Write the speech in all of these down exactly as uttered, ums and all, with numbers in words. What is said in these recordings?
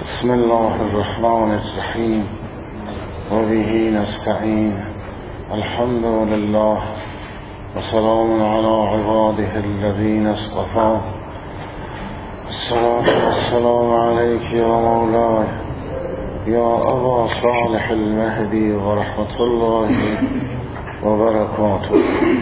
بسم الله الرحمن الرحیم و به نستعین. الحمد لله و سلام علی عباده الذین اصطفى. الصلاة والسلام علیک یا مولای یا ابا صالح المهدی و رحمت الله و برکاته.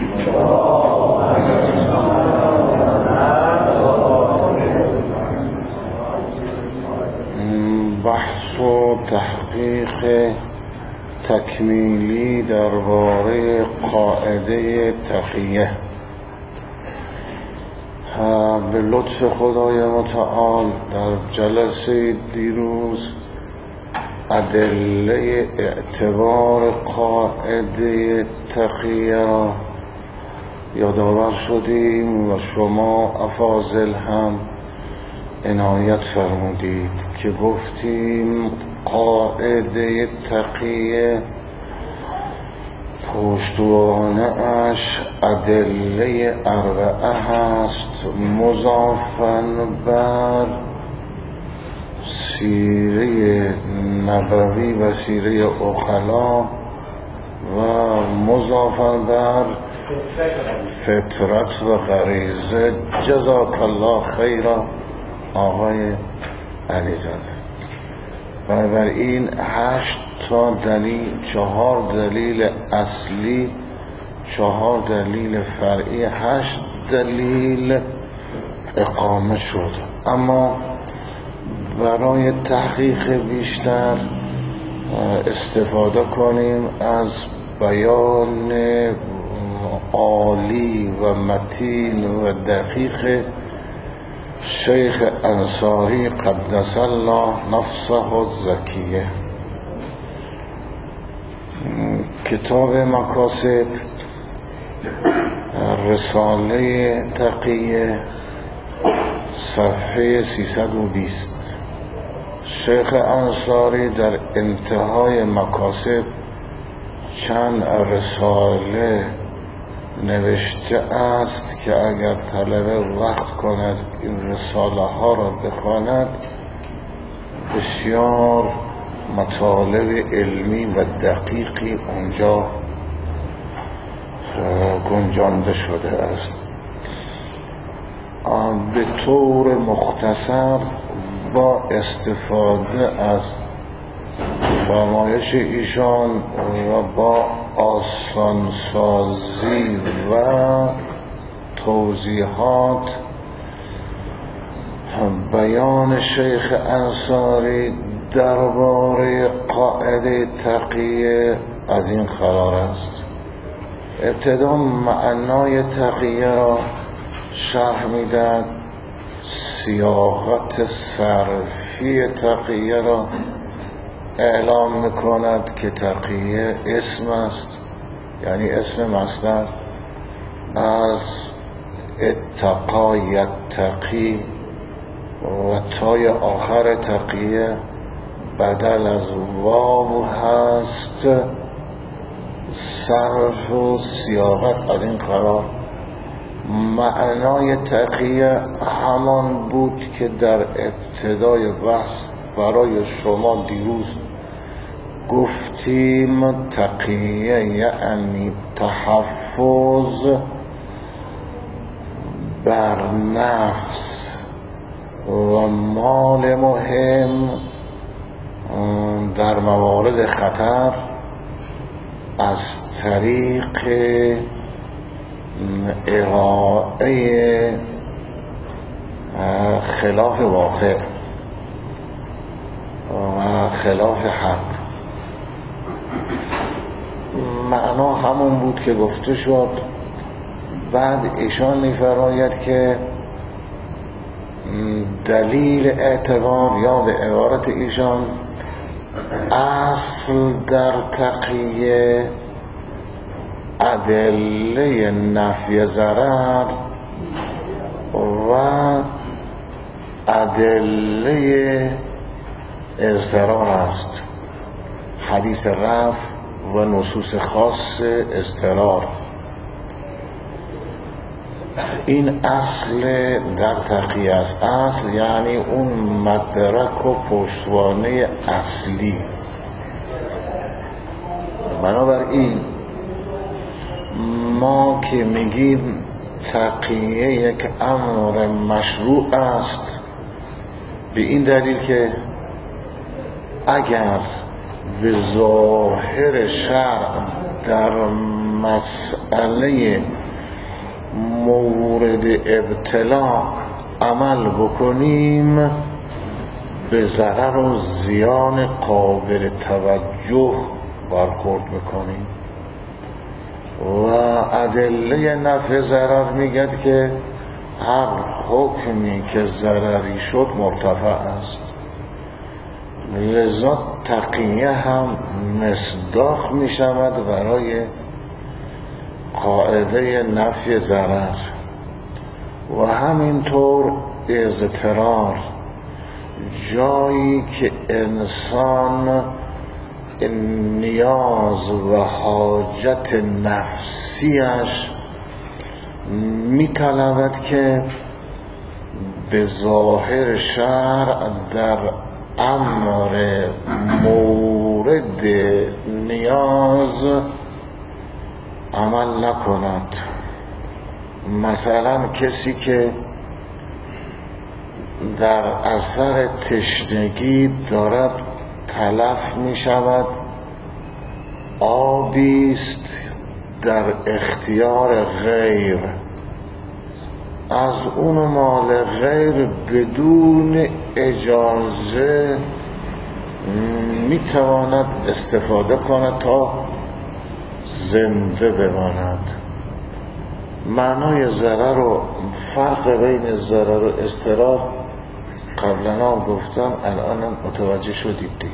بحث و تحقیق تکمیلی درباره قاعده تقیه. به لطف خدای متعال در جلسه دیروز ادله اعتبار قاعده تقیه را یادآور شدیم و شما افاضل هم عنایت فرمودید که گفتیم قاعده تقیه پشتوانه اش ادله اربعه هست، مضافاً بر سیره نبوی و سیره عقلا و مضافاً بر فطرت و غریزه. جزاک الله خیرا آقای علیزاده. بنابراین هشت تا دلیل، چهار دلیل اصلی، چهار دلیل فرعی، هشت دلیل اقامه شد. اما برای تحقیق بیشتر استفاده کنیم از بیان عالی و متین و دقیق شیخ انصاری قدس الله نفسه الزکیه. کتاب مکاسب، رساله تقیه، صفحه سیصد و بیست. شیخ انصاری در انتهای مکاسب چند رساله نوشته است که اگر طلبه وقت کند این رساله ها را بخواند بسیار مطالب علمی و دقیقی اونجا گنجانده شده است. به طور مختصر با استفاده از فرمایش ایشان و با آسانسازی و توضیحات بیان شیخ انصاری درباره قاعده تقیه از این قرار است. ابتدا معنای تقیه را شرح میدهد، صیاغت صرفی تقیه را اعلام میکند که تقیه اسم است، یعنی اسم مصدر از اتقا یتقی و تای آخر تقیه بدل از واو هست. صرف و صیاغت از این قرار. معنای تقیه همان بود که در ابتدای بحث برای شما دیروز گفتیم. تقیه یعنی تحفظ بر نفس و مال مهم در موارد خطر از طریق ارائه خلاف واقع و خلاف حق. معنا همون بود که گفته شد. بعد ایشان می‌فرماید که دلیل اعتبار، یا به عبارت ایشان اصل در تقیه ادله نفی ضرر و ادله اضطرار است. حدیث رفع و نصوص خاص اضطرار. این اصل در تقیه است. اصل یعنی اون مدرک و پشتوانه اصلی. بنابراین ما که میگیم تقیه یک امر مشروع است، به این دلیل که اگر به ظاهر شرع در مسئله مورد ابتلا عمل بکنیم، به ضرر و زیان قابل توجه برخورد میکنیم. و ادله نفع ضرر میگد که هر حکمی که ضرری شد مرتفع است. لذا تقیه هم مصداق میشود برای قاعده نفی ضرر. و همینطور اضطرار، جایی که انسان نیاز و حاجت نفسیش میطلبد که به ظاهر شرع در امر مورد نیاز عمل نکند. مثلا کسی که در اثر تشنگی دارد تلف می شود، آبیست در اختیار غیر، از اون مال غیر بدون اجازه می تواند استفاده کند تا زنده بماند. معنای ضرر و فرق بین ضرر و اضطرار قبلا هم گفتم، الان متوجه شدید دیگه.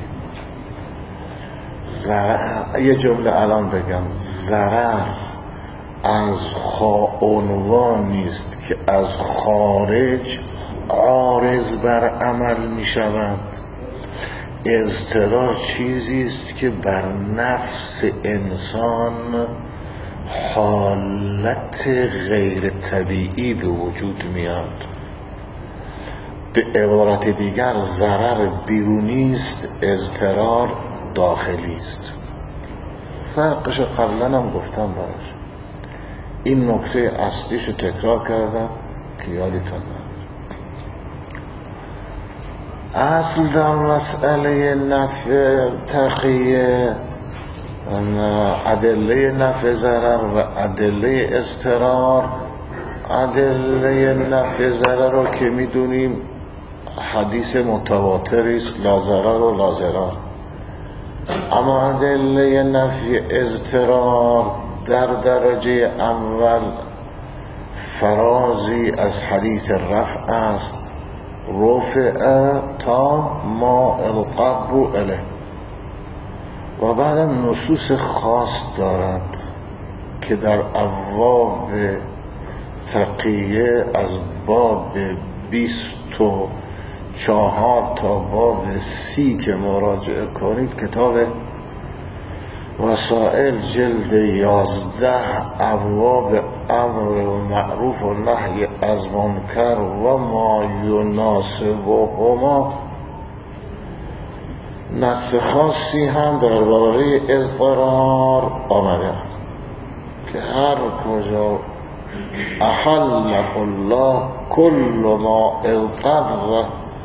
ضرر، یه جمله الان بگم، ضرر از عنوان نیست که از خارج عارض بر عمل می شود. اضطرار چیزی است که بر نفس انسان حالت غیر طبیعی به وجود میاد. به عبارت دیگر ضرر بیرونی است، اضطرار داخلی است. فرقش قبلا هم گفتم براش. این نکته اصلیشو تکرار کردم که یادتون نره. اصل در مسئله نفع تقیه، ادله نفع ضرر و ادله اضطرار. ادله نفع ضرر رو که میدونیم حدیث متواتری است، لا ضرر و لا ضرار. اما ادله نفع اضطرار در درجه اول فرازی از حدیث رفع است، رفع تا ما اضطر الیه، و بعدم نصوص خاص دارد که در ابواب تقیه از باب بیست و چهار تا باب سی که مراجعه کنید، کتاب وسائل جلد یازده، ابواب امر و معروف و نهی از منکر و ما یناسبهما، نص خاصی هم درباره اضطرار آمده است که هر کجا احل الله کل ما اضطر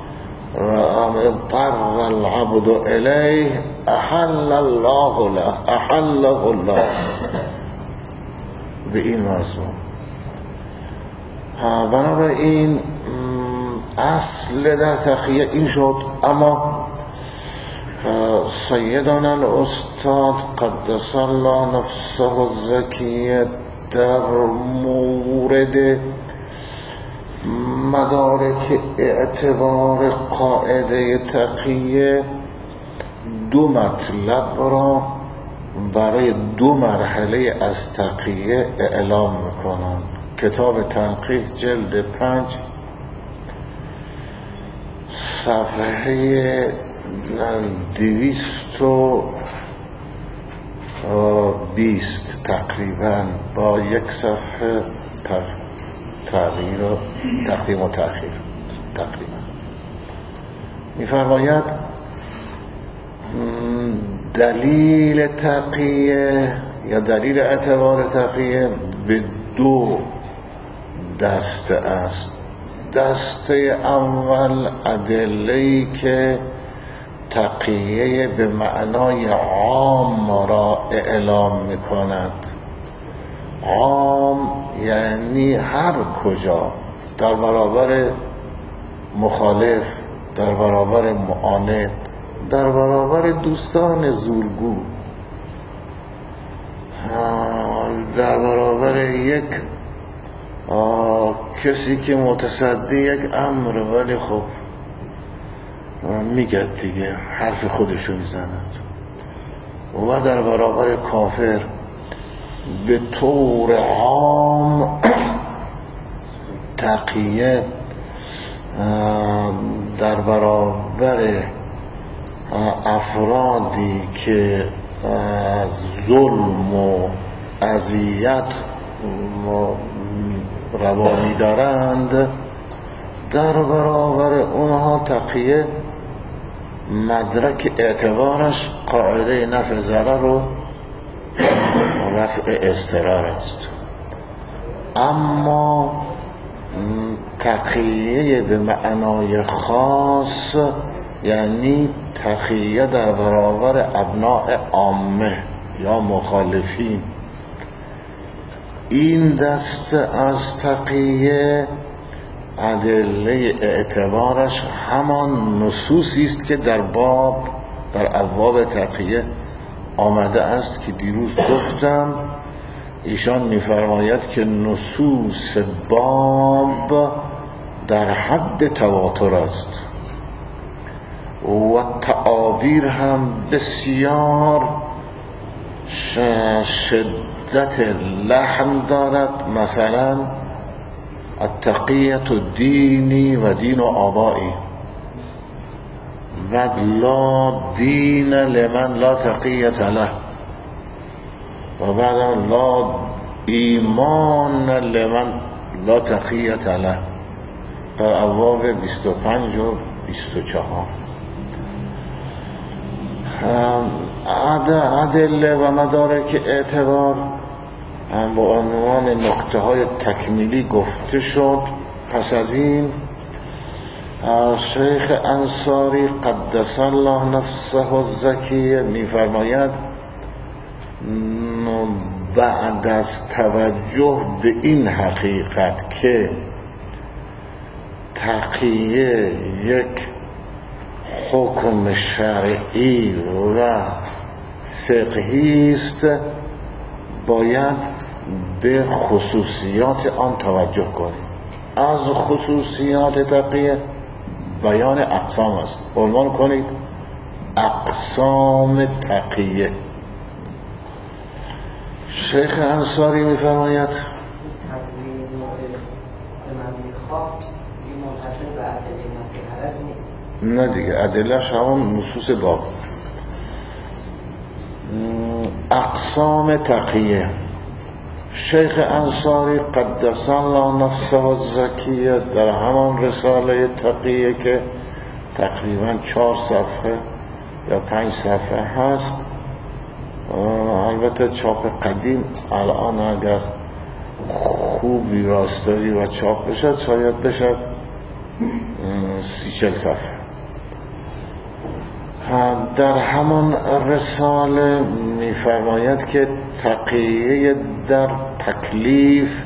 اضطر العبد الیه احل الله له احله الله، به این مضمون. بنابراین اصل در تقیه این شد. اما سیدنا الاستاد قدس الله نفسه الزکیه در مورد مدارک اعتبار قاعده تقیه دو مطلب را برای دو مرحله از تقیه اعلام میکنند. کتاب تنقیح جلد پنج صفحه دویست و بیست تقریبا با یک صفحه تغییر و تقدیم و تأخیر تقریبا. میفرماید دلیل تقیه یا دلیل اعتبار تقیه به دو دسته است. دسته اول ادله‌ای که تقیه به معنای عام را اعلام می‌کند. عام یعنی هر کجا، در برابر مخالف، در برابر معاند، در برابر دوستان زورگو، در برابر یک کسی که متصدی یک امر ولی خب میگه دیگه حرف خودشو میزند، و در برابر کافر به طور عام تقیه در برابر افرادی که ظلم و اذیت روا می‌دارند، در برابر اونها تقیه مدرک اعتبارش قاعده نفع ضرر و رفع اضطرار است. اما تقیه به معنای خاص یعنی تقیه در برابر ابناء عامه یا مخالفین، این دسته از تقیه ادله اعتبارش همان نصوصی است که در باب در ابواب تقیه آمده است که دیروز گفتم. ایشان می‌فرماید که نصوص باب در حد تواتر است و تعابیر هم بسیار شدت لحن دارد. مثلا التقیة دینی و دین و آبایی، و لا دین لمن لا تقیة له، و بعد لا ایمان لمن لا تقیة له، در ابواب بیست و پنج و بیست و چهار. ادله و مدارک اعتبار با عنوان نکته های تکمیلی گفته شد. پس از این شیخ انصاری قدس الله نفسه الزکیه می‌فرماید بعد از توجه به این حقیقت که تقیه یک حکم شرعی و فقهی است، باید به خصوصیات آن توجه کنیم. از خصوصیات تقیه بیان اقسام است. عنوان کنید اقسام تقیه. شیخ انصاری می‌فرماید نه دیگه، ادله‌اش همون نصوص باب. اقسام تقیه، شیخ انصاری قدس الله نفسه الزکیه در همان رساله تقیه که تقریبا چهار صفحه یا پنج صفحه هست، البته چاپ قدیم، الان اگر خوبی راستاری و چاپ بشد شاید بشد سی چل صفحه. در همان رساله می‌فرماید که تقیه در تکلیف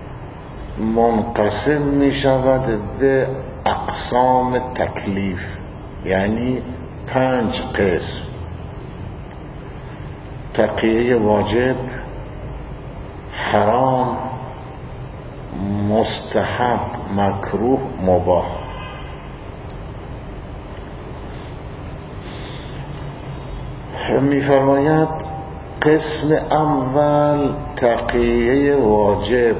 منقسم می‌شود به اقسام تکلیف، یعنی پنج قسم: تقیه واجب، حرام، مستحب، مکروه، مباح. می‌فرماید قسم اول تقیه واجب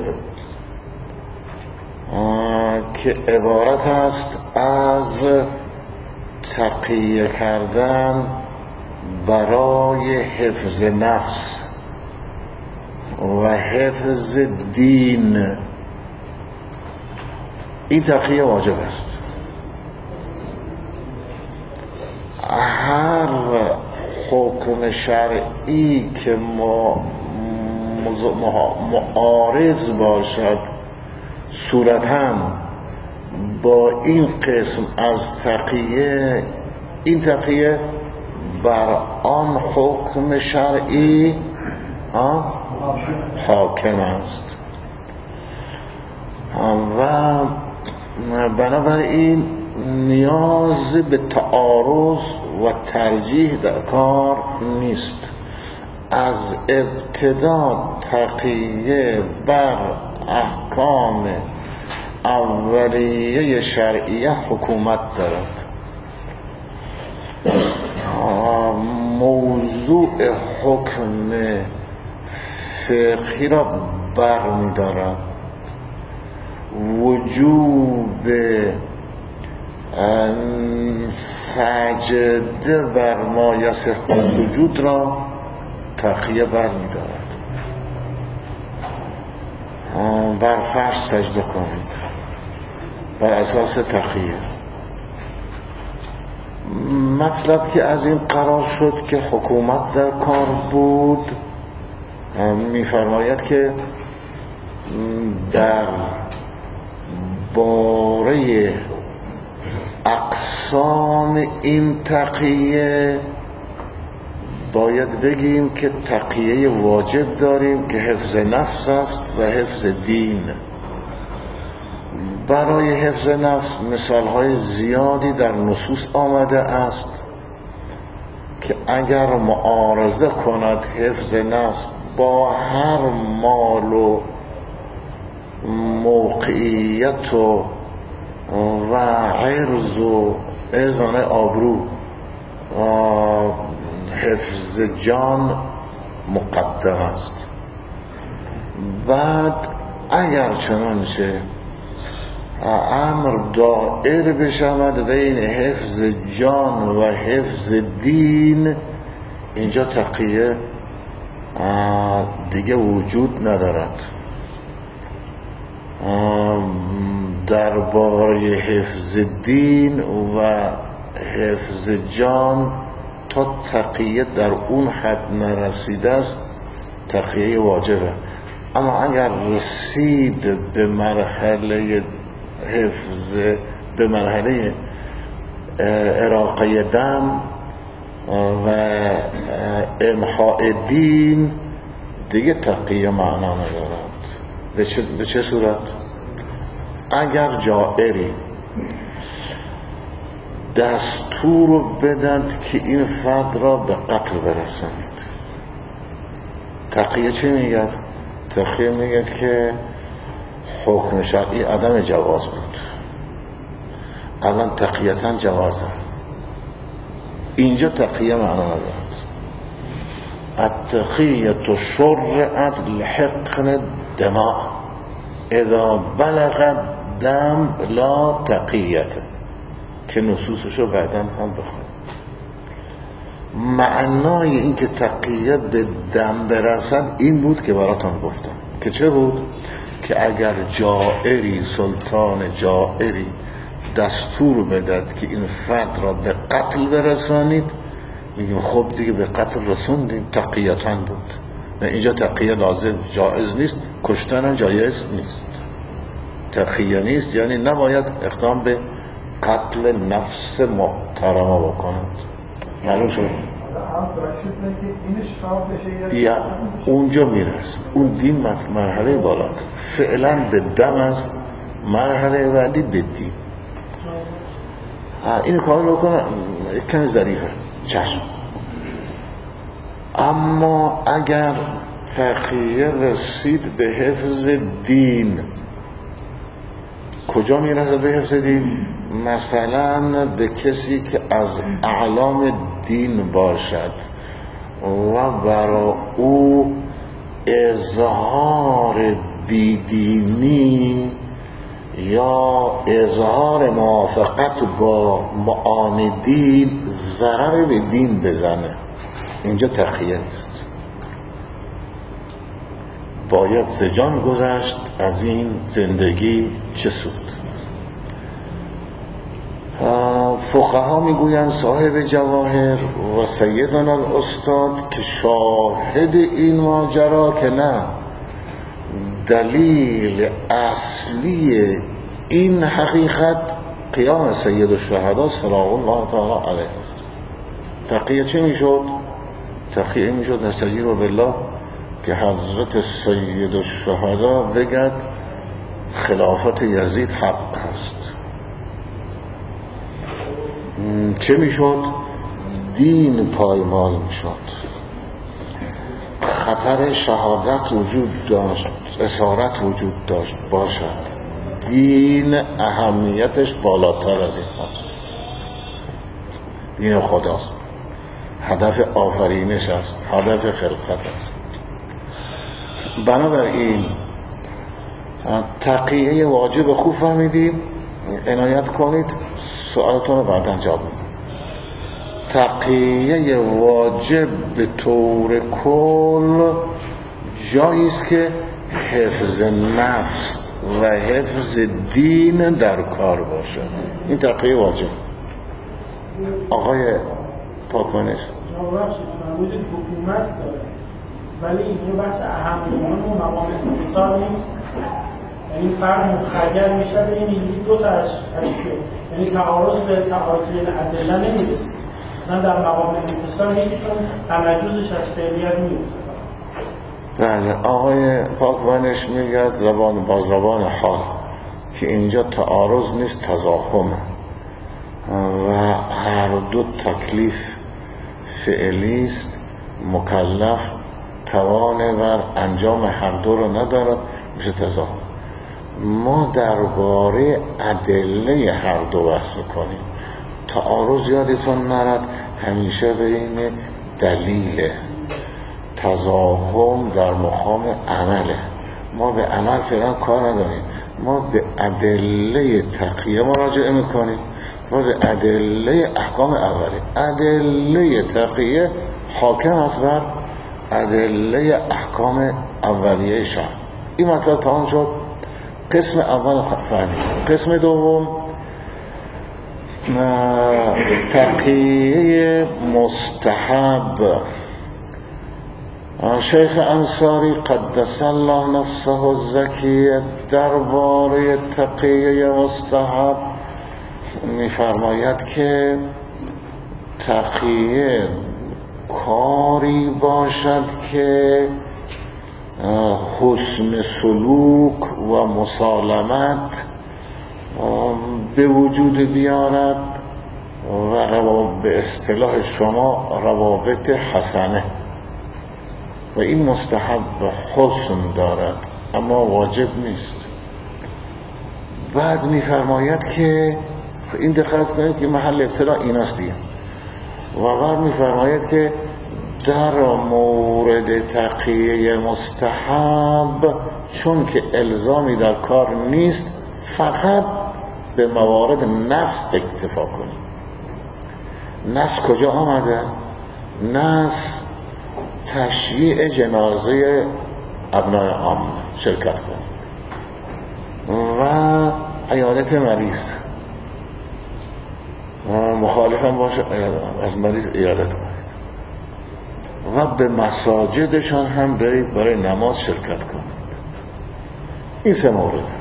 که عبارت است از تقیه کردن برای حفظ نفس و حفظ دین این تقیه واجب است. هر حکم شرعی که ما معارض باشد صورتاً با این قسم از تقیه، این تقیه بر آن حکم شرعی حاکم است و بنابراین نیاز به تعارض و ترجیح در کار نیست. از ابتدا تقیه بر احکام اولیه شرعیه حکومت دارد. موضوع حکم فقهی را بر می دارد. وجوب سجده بر ما یصح سجود را تقیه بر می دارد. بر فرش سجده کنید بر اساس تقیه. مطلب که از این قرار شد که حکومت در کار بود، می‌فرماید که در باره اقسام این تقیه باید بگیم که تقیه واجب داریم که حفظ نفس است و حفظ دین. برای حفظ نفس مثالهای زیادی در نصوص آمده است که اگر معارضه کند حفظ نفس با هر مال و موقعیت و و عرض و ازمانه آبرو، حفظ جان مقدم است. بعد اگر چنانچه امر دائر بشود بین حفظ جان و حفظ دین، اینجا تقیه دیگه وجود ندارد. درباره حفظ دین و حفظ جان تا تقیه در اون حد نرسیده است تقیه واجبه. اما اگر رسید به مرحله حفظ، به مرحله اراقه دم و امحاء دین، دیگه تقیه معنا ندارد. به چه, به چه صورت؟ اگر جائری دستور بدند که این فرد را به قتل برسانید، تقیه چی میگد؟ تقیه میگد که حکم شرعی عدم جواز بود، الان تقییتا جوازه. اینجا تقیه معنا ندارد. التقیه شرعت لحقن دماء اذا بلغ دم لا تقیت، که نصوصشو بعداً هم بخون. معنای این که تقیه به دم برسد این بود که براتون گفتم که چه بود؟ که اگر جائری، سلطان جائری دستور بدد که این فرد را به قتل برسانید، میگیم خب دیگه به قتل رسوندیم، تقییتاً بود. نه، اینجا تقیه لازم جایز نیست، کشتن هم جایز نیست. تقیه نیست یعنی نباید اقدام به قتل نفس محترمه بکنند. معلوم شد؟ یا اونجا میرس اون دین مرحله بالات فعلا به دم است، مرحله بعدی به دین. اینو کار بکنه کمی ظریفه، چشم. اما اگر تقیه رسید به حفظ دین، کجا میرسه به حفظ دین؟ مثلا به کسی که از اعلام دین باشد و برای او اظهار بیدینی یا اظهار موافقت با معاندین ضرر به دین بزنه، اینجا تقیه نیست. باید زجان گذشت از این زندگی چه سود. فقها میگویند صاحب جواهر و سیدنا الاستاد که شاهد این ماجرا که نه، دلیل اصلی این حقیقت قیام سید الشهدا سلام الله تعالی علیه است. تقیه چه میشد؟ تقیه میشد نستجیر بالله که حضرت سید الشهدا بگد خلافت یزید حق است. چه میشد؟ دین پایمال میشد، خطر شهادت وجود داشت، اسارت وجود داشت باشد، دین اهمیتش بالاتر از این هست. دین خداست، هدف آفرینش است، هدف خلقت است. بنابراین تقیه واجب خوب فهمیدیم، عنایت کنید، سوالتون رو بعدا جواب میدم. تقیه واجب به طور کل جایی است که حفظ نفس و حفظ دین در کار باشه. این تقیه واجب. آقای پاکمنش نوبخشید فرمودید حکومت داره، ولی اینجا بحث اهمیان و مقام اقتصاد نیست. یعنی فرق مخیر میشه به این دو تا اشکال، یعنی تعارض به تعارض بین ادله نمیرسه. مثلا در مقام اقتصاد یکیشون تمجزش از فعلیت میفته. بله، آقای پاکمنش میگه زبان با زبان حال که اینجا تعارض نیست، تضاهمه و هر دو تکلیف فعلی است. مکلف توان بر انجام هر دو رو ندارد، میشه تضاهم. ما درباره ادله هر دو بحث میکنیم. تعارض یادتون نرد همیشه بین دلیل، تضاهم در مقام عمله. ما به عمل فعلا کار نداریم، ما به ادله تقیه مراجعه میکنیم، ما به ادله احکام اولی. ادله تقیه حاکم است بر ادله احکام اولیه شرع. این مطلب تمام شد. قسم اول فهمید. قسم دوم تقیه مستحب. شیخ انصاری قدس الله نفسه الزکیه درباره تقیه مستحب میفرماید که تقیه کاری باشد که حسن سلوک و مسالمت به وجود بیارد و به اصطلاح شما روابط حسنه، و این مستحب حسن دارد اما واجب نیست. بعد میفرماید که این دقت کنید که محل ابتلا ایناست دیگه. و بعد میفرماید که در مورد تقیه مستحب چون که الزامی در کار نیست، فقط به موارد نص اکتفا کنید. نص کجا آمده؟ نص تشییع جنازه ابنای عام شرکت کنید و عیادت مریض، مخالفم باشه از مریض عیادت کنید و به مساجدشان هم برید برای نماز شرکت کنید. این سه مورد.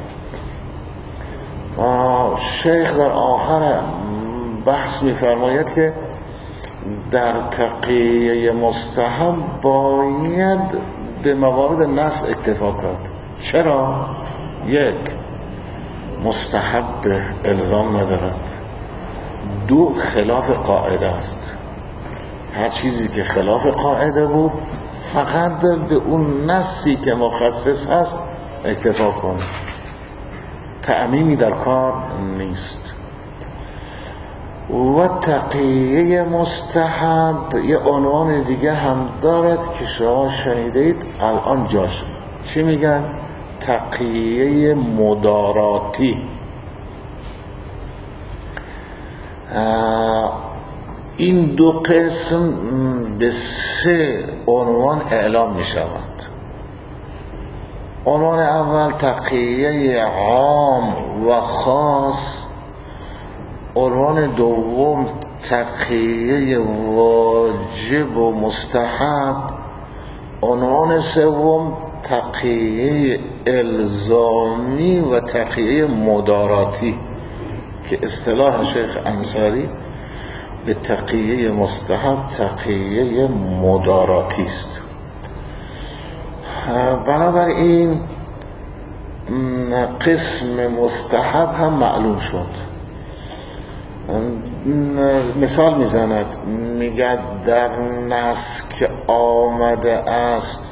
شیخ در آخر بحث می‌فرماید که در تقیه مستحب باید به موارد نص اکتفا کرد. چرا؟ یک، مستحب الزام ندارد. دو، خلاف قاعده است. هر چیزی که خلاف قاعده بود فقط به اون نصی که مخصص هست اکتفا کن، تعمیمی در کار نیست. و تقیه مستحب یه عنوان دیگه هم دارد که شما شنیدید الان جاش. چی میگن؟ تقیه مداراتی. این دو قسم به سه عنوان اعلام می شود. عنوان اول تقیه عام و خاص، عنوان دوم تقیه واجب و مستحب، عنوان سوم تقیه الزامی و تقیه مداراتی که اصطلاح شیخ انصاری به تقیه مستحب تقیه مداراتی است. بنابراین قسم مستحب هم معلوم شد. مثال میزند، میگه در نص که آمده است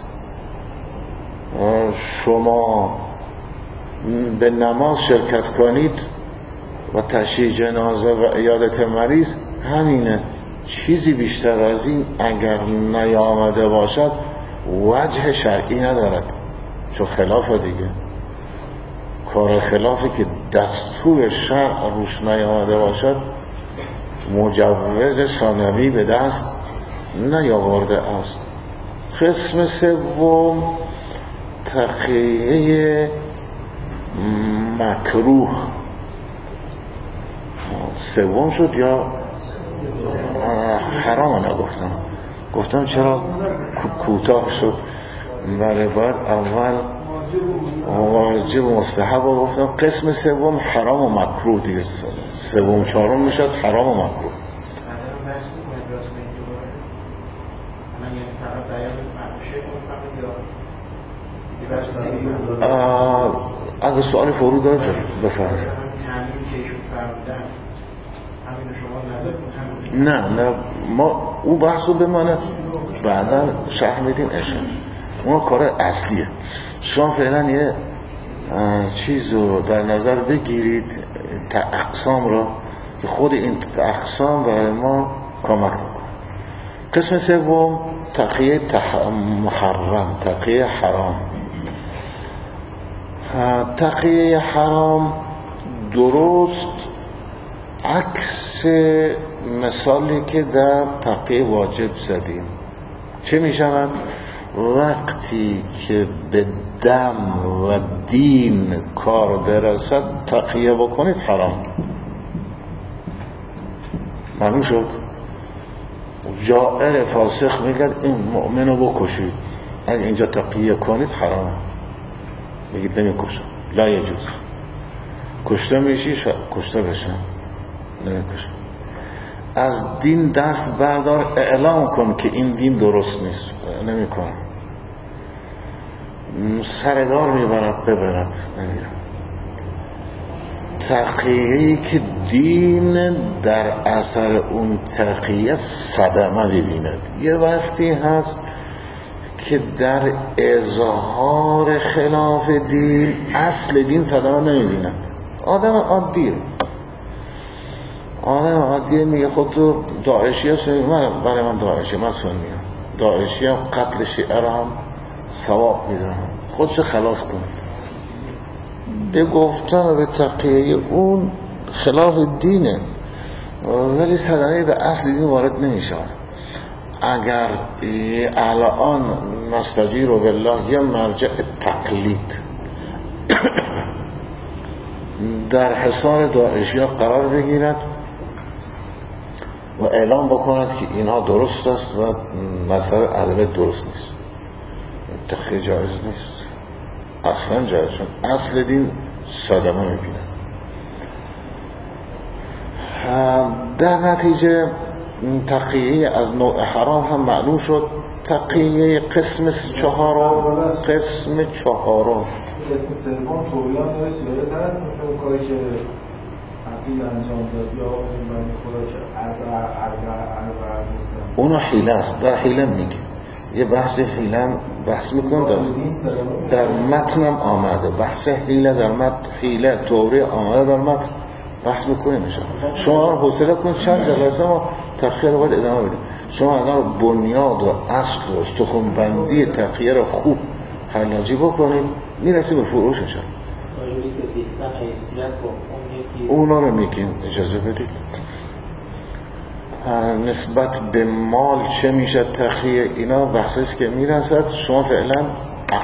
شما به نماز شرکت کنید و تشییع جنازه و عیادت مریض، همینه، چیزی بیشتر از این اگر نیامده باشد وجه شرعی ندارد، چون خلاف دیگه کار خلافی که دستور شرع روش نیامده باشد مجوز ثانوی به دست نیاورده است. قسم سوم تقیه مکروه سوم شد یا حرام نگفتم، گفتم چرا کوتاه شد؟ بله باید اول واجب و مستحب رو گفتم، قسم سوم حرام و مکروه دیگه، سوم چهارم میشد حرام و مکروه. اگه سوال فرو داره بفرمایید. نه نه ما او بحثو بماند بعدا شرح میدیم اشاره، اون کار اصلیه. شما فعلا یه چیزو در نظر بگیرید، اقسام را که خود این اقسام برای ما کمک میکنه. قسم سوم تقیه محرم، تقیه حرام. تقیه حرام درست عکس مثالی که در تقیه واجب زدیم. چه می شود؟ وقتی که به دم و دین کار برسد تقیه بکنید حرام. معلوم شد؟ جائر فاسق میگه این مؤمنو بکشید، اگه اینجا تقیه کنید حرام، میگید نمیکشم، لا یجوز، کشته میشی شا... کشته بشم، نمیکشم. از دین دست بردار، اعلام کن که این دین درست نیست، نمیکنم. سردار میبرد ببرد، نمیرم. تقیه‌ای که دین در اثر اون تقیه صدمه ببیند. یه وقتی هست که در اظهار خلاف دین اصل دین صدمه نمیبیند. آدم عادیه آدم عادیه میگه خود تو داعشی هست، من برای من داعشی، من سنیم، داعشی هم قتل شیعه را هم ثواب میدانم، خودش خلاص کن. به گفتن و به تقیه اون خلاف دینه، ولی صدمه به اصل دین وارد نمیشه. اگر الان نستجیر بالله یه مرجع تقلید در حصار داعشی ها قرار بگیرد و اعلام بکند که اینها درست است و مسئله علمه درست نیست، تقیه جایز نیست، اصلا جایز، چون اصل دین صدمه میبیند. در نتیجه تقیه از نوع حرام هم معلوم شد. تقیه قسم چهارم، قسم چهارم قسم سوم طوریان داره سیاست هست، مثل اون کاری که عقیل انجام داد یا این بنی خدا که عربه عربه عربه اونو حیله است، در حیله میگه، یه بحث حیله بحث میکن در, در متنم آمده، بحث حیله در متن، حیله طوری آمده در متن بحث میکنیم میشه. شما رو حوصله کن چند جلسه ما تقیه رو باید ادامه بدیم. شما اگر بنیاد و اصل و استخون بندی تقیه رو خوب حلاجی بکنید میرسی به فروشش. اونا رو میگیم اجازه بدید. نسبت به مال چه میشه تقیه، اینا بحثیست که میرسد. شما فعلا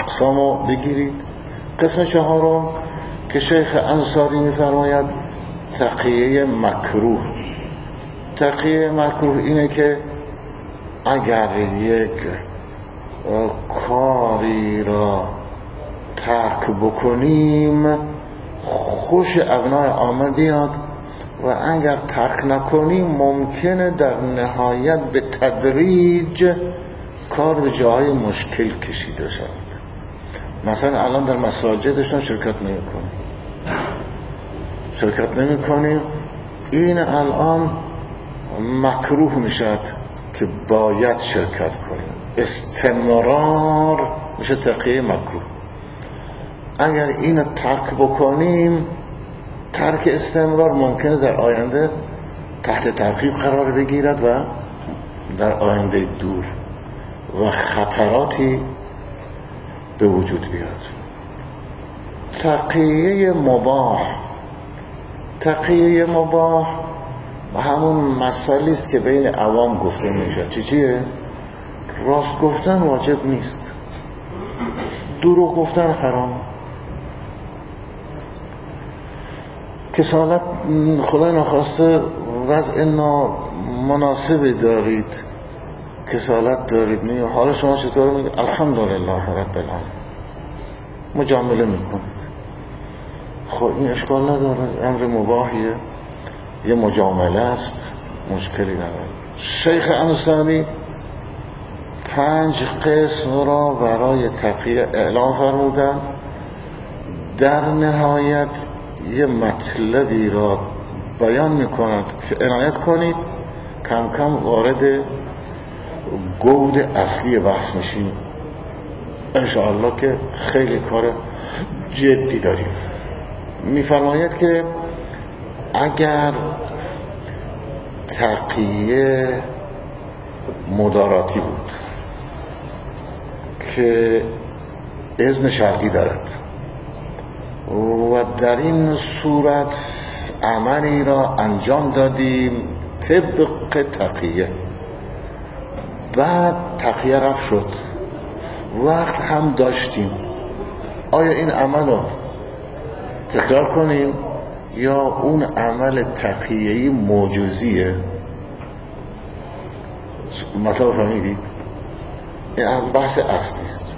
اقسامو بگیرید. قسم چهارم که شیخ انصاری میفرماید تقیه مکروه. تقیه مکروه اینه که اگر یک کاری را ترک بکنیم خوش ابنای عامه بیاد و اگر ترک نکنیم ممکنه در نهایت به تدریج کار به جاهای مشکل کشیده شود. مثلا الان در مساجدشون شرکت نمی کنیم شرکت نمی کنیم این الان مکروه میشد که باید شرکت کنیم. استمرار میشه تقیه مکروه. اگر این ترک بکنیم ترک استمرار ممکنه در آینده تحت تعقیب قرار بگیرد و در آینده دور و خطراتی به وجود بیاد. تقیه مباح تقیه مباح همون مسئله است که بین عوام گفته میشه. چی چیه؟ راست گفتن واجب نیست، دروغ گفتن حرام. کسالت خدا ناخواسته وضع نامناسبی دارید، کسالت دارید، میگه حالا شما چطور؟ میگه الحمدلله رب العالمین، مجامله میکنید. خب این اشکال نداره، امر مباحیه، یه مجامله است، مشکلی نداره. شیخ انصاری پنج قسم را برای تقیه اعلام فرمودن. در نهایت یه مطلبی را بیان میکند که عنایت کنید، کم کم وارد گود اصلی بحث میشیم انشاءالله که خیلی کار جدی داریم. میفرماید که اگر تقیه مداراتی بود که اذن شرعی دارد و در این صورت عملی را انجام دادیم طبق تقیه، بعد تقیه رفت شد، وقت هم داشتیم، آیا این عمل را تکرار کنیم یا اون عمل تقیه‌ای موجزیه؟ مطلب فهمیدید؟ این بحث اصلی است.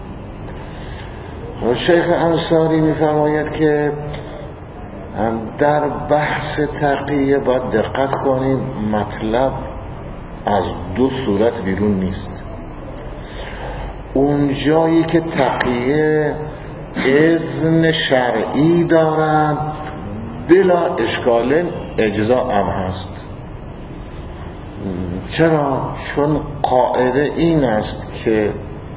شیخ انصاری میفرماید که در بحث تقیه باید دقت کنیم، مطلب از دو صورت بیرون نیست. اون جایی که تقیه اذن شرعی دارند بلا اشکال اجزا هم هست. چرا؟ چون قاعده این است که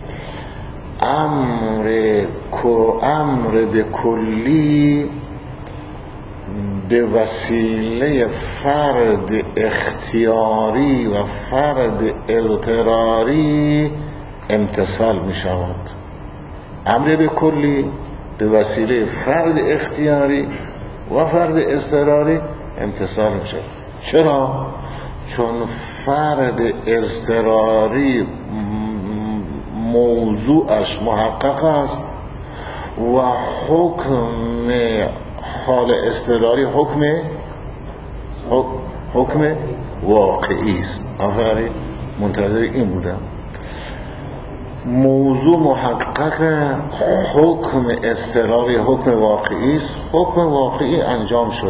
امر امر به کلی به وسیله فرد اختیاری و فرد اضطراری امتثال می شود. امر به کلی به وسیله فرد اختیاری و فرد اضطراری امتثال می شود. چرا؟ چون فرد اضطراری موضوعش محقق است و حکم حال اضطراری حکم حکم واقعی است. آفرین، منتظر این بودم. موضوع محقق، حکم اضطراری حکم واقعی است، حکم واقعی انجام شده،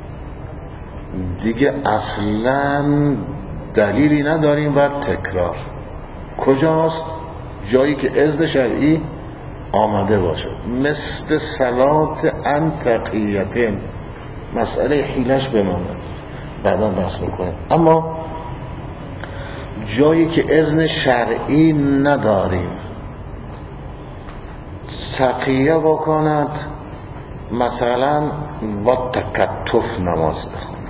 دیگه اصلا دلیلی نداریم بر تکرار. کجاست؟ جایی که اذن شرعی آمده باشد، مثل صلات عن تقیتین، مسئله حیلش بماند، بعدا بحث میکنیم. اما جایی که اذن شرعی نداریم، تقیه بکند، مثلا با تکتف نماز بخوند.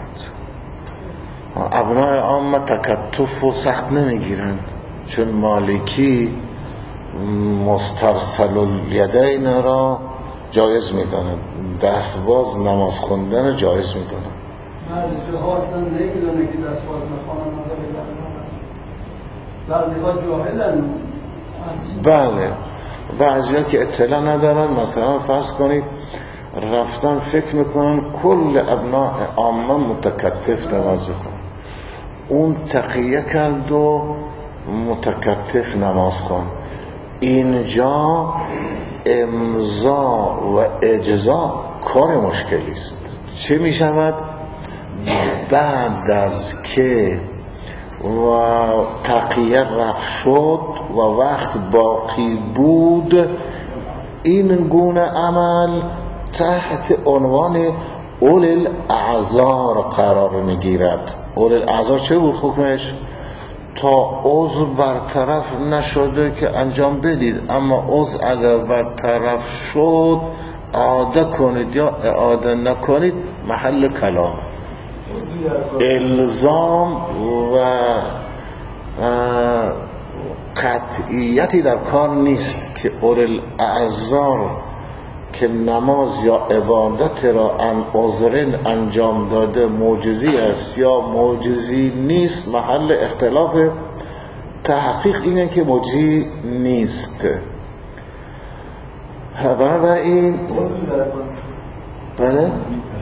ابنای عامه تکتف و سخت نمیگیرن، چون مالکی مسترسل الیدین را جایز میدانه، دستباز نماز خوندن جایز میدانه. بعضی جاها اصلا نمیدونه که دستباز میخوانن، بعضی ها جاهلن. بله، بعضی ها که اطلاع ندارن، مثلا فرض کنید رفتن فکر میکنن کل ابناء عامه متکتف نماز بخون. اون تقیه کرد و متکتف نماز خون. اینجا امضا و اجزا کار مشکلی است. چه می شود؟ بعد از که و تقیه رفت شد و وقت باقی بود، این گونه عمل تحت عنوان اول الاعذار قرار میگیرد. اول الاعذار چه بود حکمش؟ تا عضو برطرف نشده که انجام بدید، اما عضو اگر برطرف شد اعاده کنید یا اعاده نکنید محل کلام. الزام و قطعیتی در کار نیست که اول الاعذار که نماز یا عبادت را ان عذرین انجام داده معجزی است یا معجزی نیست. محل اختلاف تحقیق اینه که معجزی نیست. بنابراین بله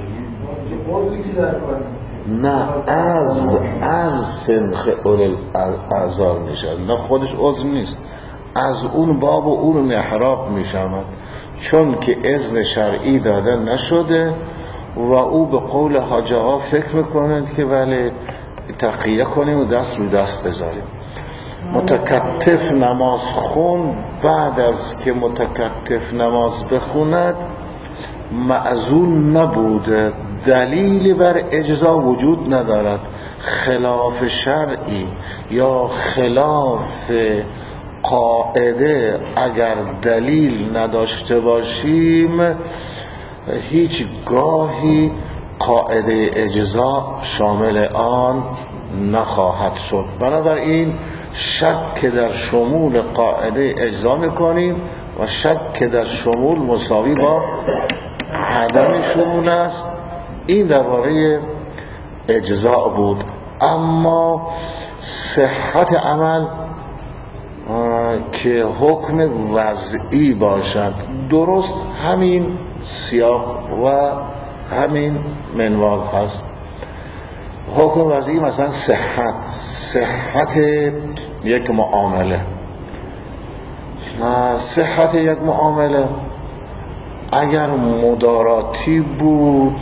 نه از از سنخ اول الاعذار میشه، نه خودش عذر نیست، از اون باب و اون محراب میشود، چون که اذن شرعی داده نشده و او به قول حاجه ها فکر میکنند که بله تقیه کنیم و دست رو دست بذاریم. متکتف نماز خون بعد از که متکتف نماز بخوند معزون نبوده، دلیلی بر اجزا وجود ندارد. خلاف شرعی یا خلاف قاعده اگر دلیل نداشته باشیم هیچ گاهی قاعده اجزا شامل آن نخواهد شد. بنابراین شک در شمول قاعده اجزا میکنیم و شک در شمول مساوی با عدم شمول است. این درباره اجزا بود. اما صحت عمل که حکم وضعی باشد، درست همین سیاق و همین منوال هست. حکم وضعی مثلا صحت صحت یک معامله صحت یک معامله اگر مداراتی بود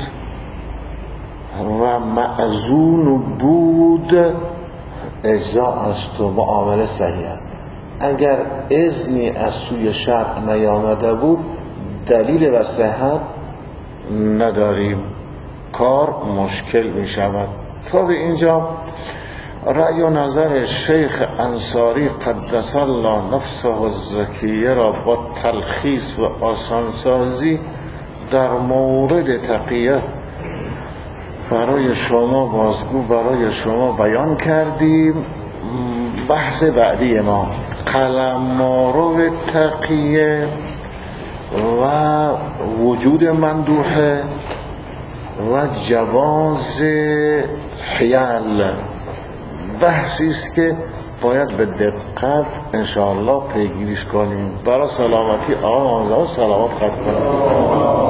و معزون بود اجزا است و معامله صحیح است. اگر اذنی از سوی شرع نیامده بود دلیل بر صحت نداریم، کار مشکل می شود. تا به اینجا رأی و نظر شیخ انصاری قدس الله نفسه الزکیه را با تلخیص و آسانسازی در مورد تقیه برای شما بازگو برای شما بیان کردیم. بحث بعدی ما قلمرو تقیه و وجود مندوحه و جواز حیل، بحثی است که باید به دقت انشاءالله پیگیریش کنیم. برای سلامتی آن سلامت قد کنیم.